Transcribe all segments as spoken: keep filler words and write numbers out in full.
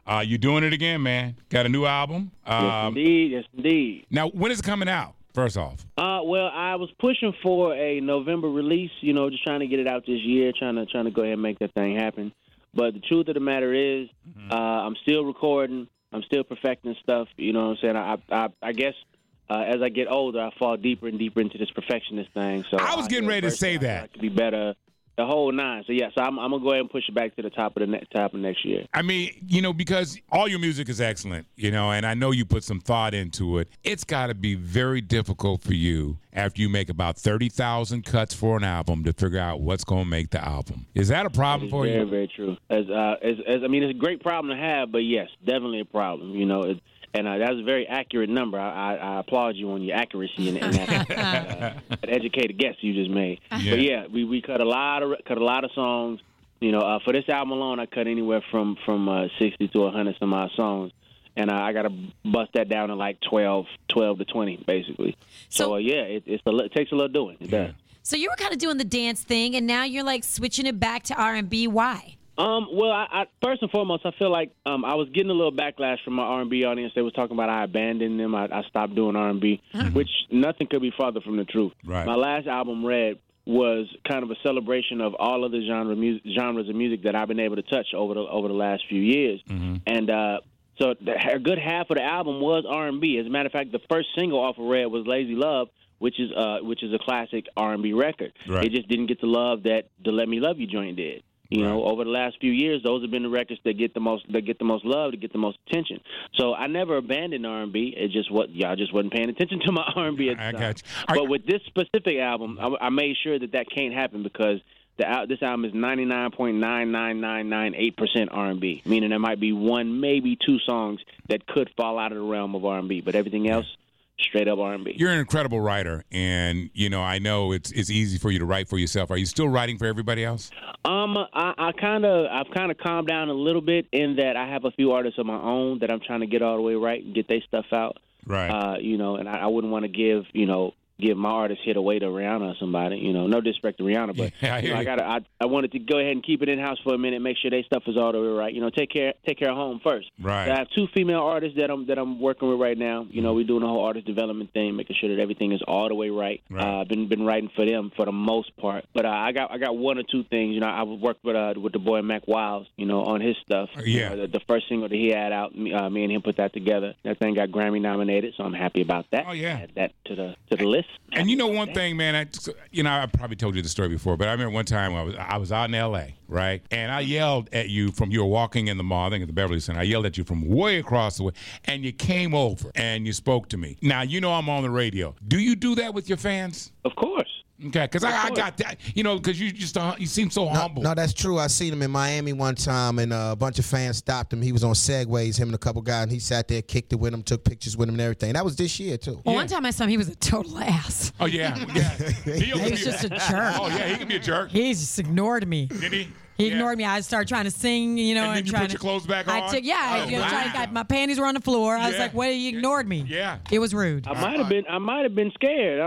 Uh, you're doing it again, man. Got a new album. Yes, Um, indeed. Yes, indeed. now, when is it coming out, first off? Uh, well, I was pushing for a November release, you know, just trying to get it out this year, trying to trying to go ahead and make that thing happen. But the truth of the matter is, mm-hmm. uh, I'm still recording. I'm still perfecting stuff. You know what I'm saying? I I, I guess uh, as I get older, I fall deeper and deeper into this perfectionist thing. So I was getting uh, ready to say that. I could be better. The whole nine. So, yeah, so I'm, I'm going to go ahead and push it back to the top of the ne- top of next year. I mean, you know, because all your music is excellent, you know, and I know you put some thought into it. It's got to be very difficult for you after you make about thirty thousand cuts for an album to figure out what's going to make the album. Is that a problem for very, you? Very, very true. As, uh, as, as I mean, it's a great problem to have, but, yes, definitely a problem, you know. It, and uh, that was a very accurate number. I, I, I applaud you on your accuracy and, and that, uh, that educated guess you just made. Yeah. But yeah, we, we cut a lot of cut a lot of songs. You know, uh, for this album alone, I cut anywhere from from uh, sixty to a hundred some odd songs, and uh, I got to bust that down to like twelve, twelve to twenty, basically. So, so uh, yeah, it, it's a, it takes a little doing. It does. So you were kind of doing the dance thing, and now you're like switching it back to R and B. Why? Um, well, I, I, first and foremost, I feel like um, I was getting a little backlash from my R and B audience. They was talking about I abandoned them. I, I stopped doing R and B, mm-hmm. which nothing could be farther from the truth. Right. My last album, Red, was kind of a celebration of all of the genre music, genres of music that I've been able to touch over the over the last few years. Mm-hmm. And uh, so the, a good half of the album was R and B. As a matter of fact, the first single off of Red was Lazy Love, which is uh, which is a classic R and B record. Right. It just didn't get the love that the Let Me Love You joint did. You know, right. over the last few years, those have been the records that get the most that get the most love, that get the most attention. So I never abandoned R and B. It just what y'all just wasn't paying attention to my R and B at the I time. got you. But I, with this specific album, I, I made sure that that can't happen because the this album is ninety-nine point nine nine nine nine eight percent R and B, meaning there might be one, maybe two songs that could fall out of the realm of R and B, but everything else. Straight up R and B. You're an incredible writer, and you know I know it's it's easy for you to write for yourself. Are you still writing for everybody else? Um, I, I kind of I've kind of calmed down a little bit in that I have a few artists of my own that I'm trying to get all the way right and get their stuff out. Right. Uh, you know, and I, I wouldn't want to give you know. give my artist hit away to Rihanna or somebody. You know, no disrespect to Rihanna, but yeah, I, you know, I got I, I wanted to go ahead and keep it in house for a minute, make sure their stuff is all the way right. You know, take care take care of home first. Right. So I have two female artists that I'm that I'm working with right now. You know, we're doing the whole artist development thing, making sure that everything is all the way right. Right. Uh, I've been been writing for them for the most part, but uh, I got I got one or two things. You know, I worked with uh, with the boy Mac Wiles, you know, on his stuff. Yeah. You know, the, the first single that he had out, me, uh, me and him put that together. That thing got Grammy nominated, so I'm happy about that. Oh yeah. Add that to the to the list. And you know one thing, man, I, you know, I probably told you the story before, but I remember one time I was I was out in L A, right? And I yelled at you from, you were walking in the mall, I think at the Beverly Center. I yelled at you from way across the way, and you came over and you spoke to me. Now, you know I'm on the radio. Do you do that with your fans? Of course. Okay, because I, I got that, you know, because you just uh, you seem so no, humble. No, that's true. I seen him in Miami one time, and uh, a bunch of fans stopped him. He was on Segways, him and a couple guys, and he sat there, kicked it with him, took pictures with him and everything. That was this year, too. Well, Yeah. one time I saw him, he was a total ass. Oh, yeah. yeah. He, He was just a jerk. Oh, yeah, he can be a jerk. He just ignored me. Did he? He Yeah. ignored me. I started trying to sing, you know, And and, then you trying put your to, clothes back I on? took, yeah, Oh, you know, wow. trying to, got, my panties were on the floor. I was Yeah. like, "Well, he ignored me." Yeah. It was rude. I might have been. I might have been scared.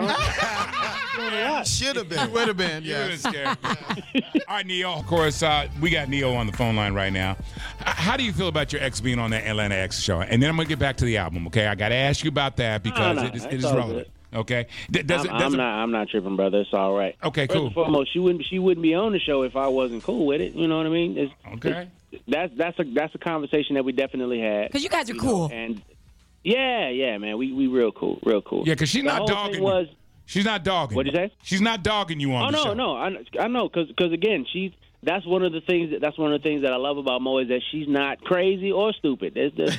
I Should have been. Would have been, You would've yeah. been scared. All right, Neil. Of course, uh, we got Neil on the phone line right now. H- How do you feel about your ex being on that Atlanta X show? And then I'm going to get back to the album, okay? I got to ask you about that because no, it is, it it's is all relevant. Okay? D- does I'm, it, does I'm it, not. I'm not tripping, brother. It's all right. Okay, First cool. and foremost, she wouldn't. She wouldn't be on the show if I wasn't cool with it. You know what I mean? It's, Okay. it's, that's that's a that's a conversation that we definitely had. Because you guys are you cool. know, and yeah, yeah, man, we we real cool, real cool. Yeah, because she's The not whole dogging thing you. was, She's not dogging What'd you say? She's not dogging you on Oh the no, show. no, I, I know, because because again, she's that's one of the things that that's one of the things that I love about Mo is that she's not crazy or stupid. There's, there's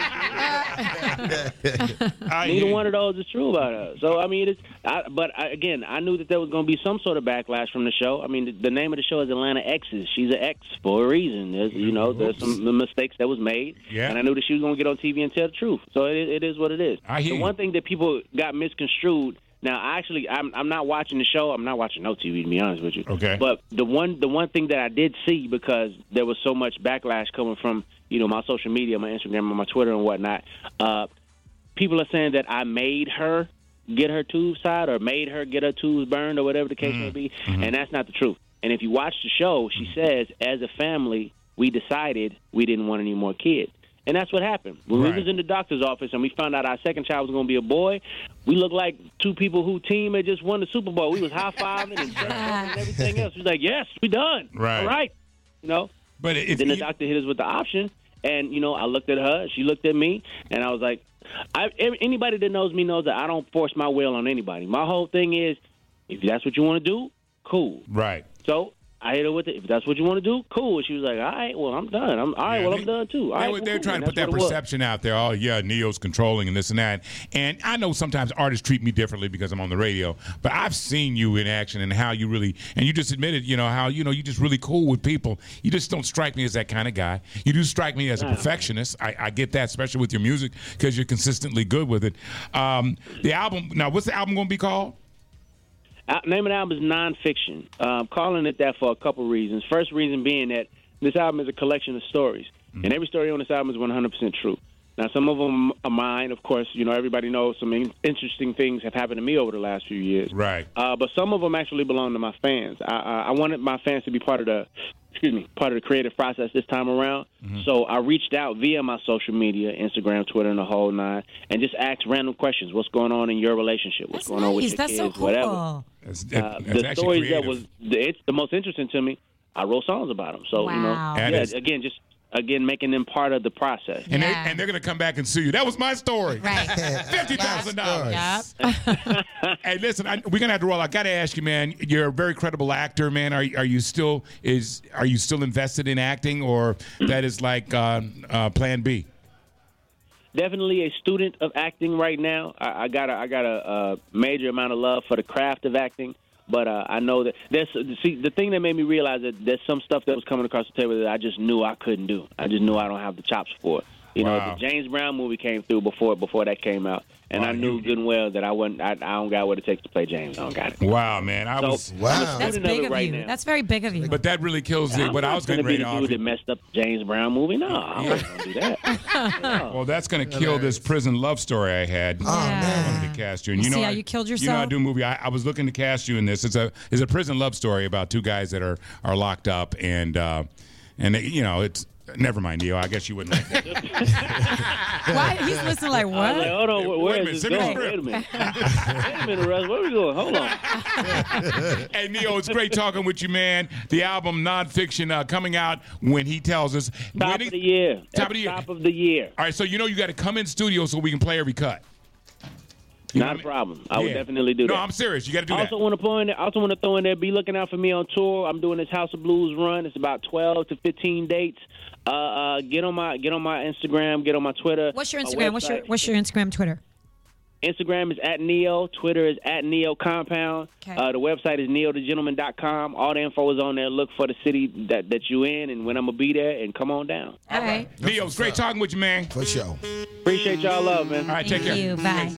I neither hear one you. of those is true about her. So I mean, it's I, but I, again, I knew that there was going to be some sort of backlash from the show. I mean, the, the name of the show is Atlanta X's. She's an X for a reason. There's you know there's some mistakes that was made, Yeah. and I knew that she was going to get on T V and tell the truth. So it, it is what it is. I hear the you. one thing that people got misconstrued. Now, I actually, I'm, I'm not watching the show. I'm not watching no T V, to be honest with you. Okay. But the one, the one thing that I did see, because there was so much backlash coming from, you know, my social media, my Instagram, and my Twitter and whatnot. Uh, people are saying that I made her get her tubes tied or made her get her tubes burned or whatever the case Mm-hmm. may be, and that's not the truth. And if you watch the show, she says, as a family, we decided we didn't want any more kids. And that's what happened. When Right. we was in the doctor's office and we found out our second child was going to be a boy, we looked like two people who team had just won the Super Bowl. We was high-fiving and and everything else. We was like, yes, we done. Right. All right. You know? But it, Then the it, doctor hit us with the option, and, you know, I looked at her, she looked at me, and I was like, I, anybody that knows me knows that I don't force my will on anybody. My whole thing is, if that's what you want to do, cool. right. So I hit her with it. If that's what you want to do, cool. And she was like, all right, well, I'm done. I'm all right, Yeah, well, they- I'm done too. All They right, were, well, they were cool. trying to And put that that's what it was. perception out there. Oh, yeah, Neo's controlling and this and that. And I know sometimes artists treat me differently because I'm on the radio, but I've seen you in action and how you really, and you just admitted, you know, how, you know, you're just really cool with people. You just don't strike me as that kind of guy. You do strike me as a perfectionist. I, I get that, especially with your music, because you're consistently good with it. Um, the album, now, what's the album going to be called? Uh, name of the album is Nonfiction. Uh, I'm calling it that for a couple reasons. First reason being that this album is a collection of stories, Mm-hmm. and every story on this album is one hundred percent true. Now, some of them are mine, of course. You know, everybody knows some in- interesting things have happened to me over the last few years. Right. Uh, but some of them actually belong to my fans. I, I, I wanted my fans to be part of the, excuse me, part of the creative process this time around. Mm-hmm. So I reached out via my social media, Instagram, Twitter, and the whole nine, and just asked random questions. What's going on in your relationship? What's That's going on with nice. your That's kids? so cool. Whatever. That's, Uh, that's the actually stories creative. that was the, it's the most interesting to me. I wrote songs about them. So you know, Wow. That yeah, is- again, just again making them part of the process. And, Yeah. they, and they're going to come back and sue you. That was my story. Right. fifty thousand dollars. Yep. Hey, listen, I, we're gonna have to roll. I gotta ask you, man. You're a very credible actor, man. Are are you still is are you still invested in acting, or that is like uh, uh, Plan B? Definitely a student of acting right now. I, I got a, I got a, a major amount of love for the craft of acting. But uh, I know that there's see the thing that made me realize that there's some stuff that was coming across the table that I just knew I couldn't do. I just knew I don't have the chops for it. You Wow. know, the James Brown movie came through before before that came out, and Wow, I knew you- good and well that I wasn't. I, I don't got what it takes to play James. I don't got it. Wow, man. I So, was, Wow. I'm a That's student of big it of right you. now. That's very big of you. but that really kills the, I'm what I not was getting gonna ready be to the dude offer. that messed up the James Brown movie. No, I wasn't gonna do that. Well, that's gonna kill this prison love story I had. Oh, Yeah. man. To cast you, and You you know, see how I- you killed You know, I yourself? do a movie. I, I was looking to cast you in this. It's a it's a prison love story about two guys that are are locked up, and uh, and they, you know, it's never mind, Neo. I guess you wouldn't like that. Why? He's listening like, I was like, what? hold on, where, Wait a where minute, is send this me the going? Wait a script. minute. Wait a minute, Russ. Where we going? Hold on. Hey, Neo, it's great talking with you, man. The album Nonfiction uh, coming out when he tells us. Top when he- of the year. Top of the year. Top of the year. All right, so you know you got to come in studio so we can play every cut. You know Not what a I mean? problem. I would Yeah. definitely do No, that. I'm serious. You got to do I that. also want to throw in there, also want to throw in there. Be looking out for me on tour. I'm doing this House of Blues run. It's about twelve to fifteen dates. Uh, uh, get on my get on my Instagram. Get on my Twitter. What's your my Instagram? What's your website. What's your Instagram, Twitter? Instagram is at Neo. Twitter is at Neo Compound. Okay. Uh, the website is neo the gentleman dot com. All the info is on there. Look for the city that, that you in and when I'm going to be there, and come on down. All right. Neo, it's great talking with you, man. For sure. Appreciate y'all love, man. All right, take Thank care. you. Bye.